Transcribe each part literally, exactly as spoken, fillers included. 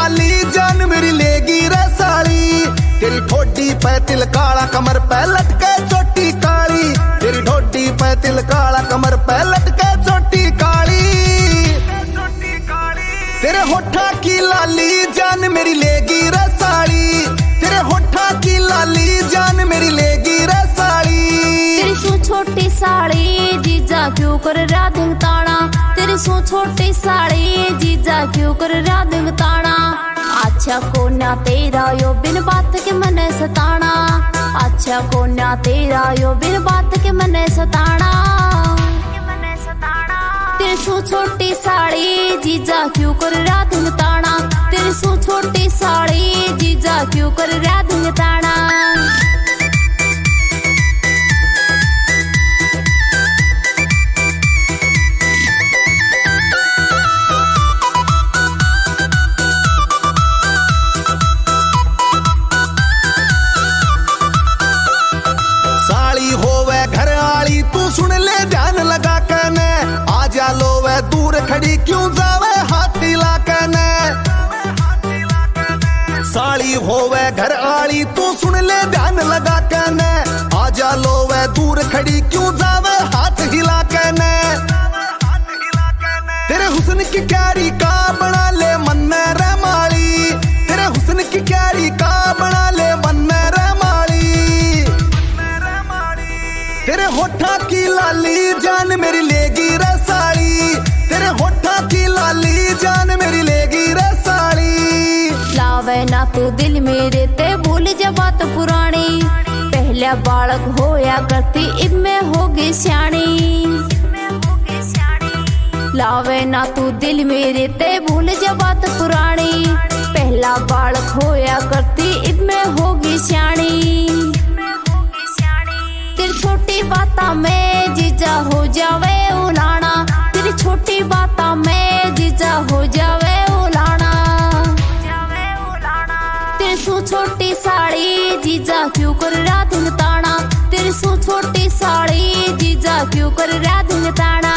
लाली जान मेरी लेगी रे साली। तेरी ठोडी पे तिल काला कमर पे लटके चोटी काली। तेरी ठोडी पे तिल काला कमर पे लटके चोटी काली। तेरे होठा की लाली जान मेरी लेगी रे साली। तेरे होठा की लाली जान मेरी लेगी रे साली। तेरी सू छोटी साड़ी जीजा क्यों कर राधिंग ताना। तेरी सू छोटी साड़ी जीजा क्यों कर राधिंग ताना। अच्छा कोन्या तेरा यो बिन बात के मने सताना। अच्छा कोन्या तेरा यो बिन बात के मने सताना। तेरी सू छोटी साड़ी जीजा क्यों कर राधिंग ताना। तेरी सू छोटी साड़ी जीजा क्यों कर राधिंग ताना। साली होवे घर आली तू सुन ले ध्यान लगा कने। आजा लोवे दूर खड़ी क्यों जावे हाथ हिला कने। साली होवे घर आली तू सुन ले ध्यान लगा कने। आजा लोवे दूर खड़ी क्यों जावे हाथ हिला कने। तेरे हुस्न की क्यारी का बना ले मन रे माली। तेरे हुस्न की क्यारी का बना ले मन रे माली। तेरे होठा की लाली जान मेरी लेगी रे साली। तेरे होठा की लाली जान मेरी लेगी रे साली। लावे ना तू दिल मेरे ते भूल जा बात पुरानी। पहले बालक होया करती इब में होगी सियाणी। लावे ना तू दिल मेरे ते भूल जा बात पुरानी। पहला बालक होया करती इब में होगी सियाणी। तेरी छोटी बाता में जीजा हो जावे उलाना। तेरी छोटी बाता में जीजा हो जावे उलाना। तेरी सू छोटी साड़ी जीजा क्यों कर राधिंग ताना। तेरी सू छोटी साड़ी जीजा क्यों कर राधिंग ताना।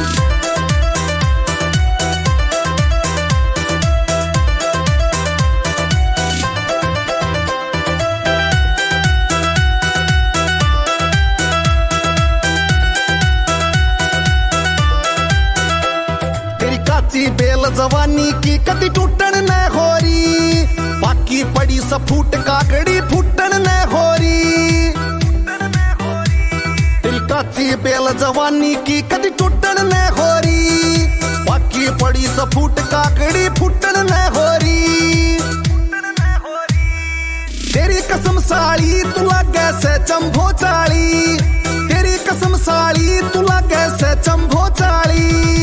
बेल जवानी की कदी टूटन न होरी। बाकी पड़ी सफूट काकड़ी फूटन न होरी। तेरी काची बेल जवानी की कदी टूटन न होरी। बाकी पड़ी सफूट काकड़ी फूटन न होरी। तेरी कसम साली तू लागे से चंभो चाली। तेरी कसम साली तू लागे से चंभो चाली।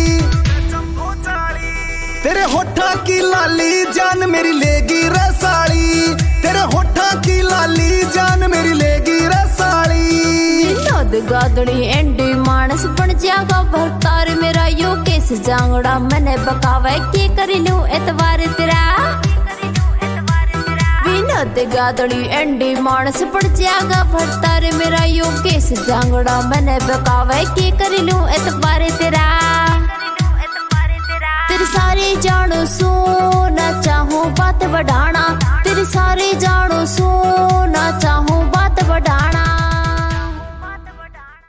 तेरे होठा की लाली जान मेरी लेगी रे साली। तेरे होठा की लाली जान मेरी लेगी रे साली। नद गादड़ी एंडी मानस बन जागा भरतार मेरा यो केस जांगड़ा मैंने बकावे के करी लूं एतवार तेरा। विनोद गादड़ी एंडी मानस बन जागा भरतार मेरा यो केस जांगड़ा मैंने बकावे के करी लूं एतवार